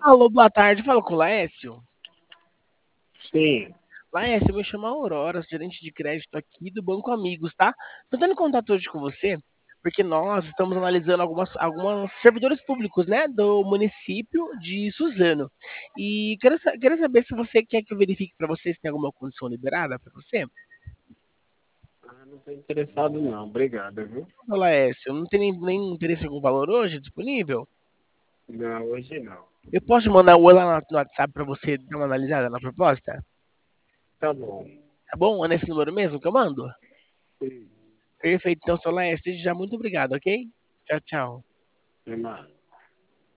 Alô, boa tarde. Fala com o Laércio. Sim. Laércio, eu me chamo Aurora, gerente de crédito aqui do Banco Amigos, tá? Tô tendo contato hoje com você porque nós estamos analisando alguns servidores públicos, né, do município de Suzano. E quero saber se você quer que eu verifique para você se tem alguma condição liberada para você. Ah, não estou interessado não. Obrigado, viu? Ô, Laércio, não tem nem interesse em algum valor hoje disponível? Não, hoje não. Eu posso te mandar o oi lá no WhatsApp para você dar uma analisada na proposta? Tá bom. Tá bom? É nesse número mesmo que eu mando? Sim. Perfeito. Então, seu Laércio, desde já muito obrigado, ok? Tchau, tchau. Até mais.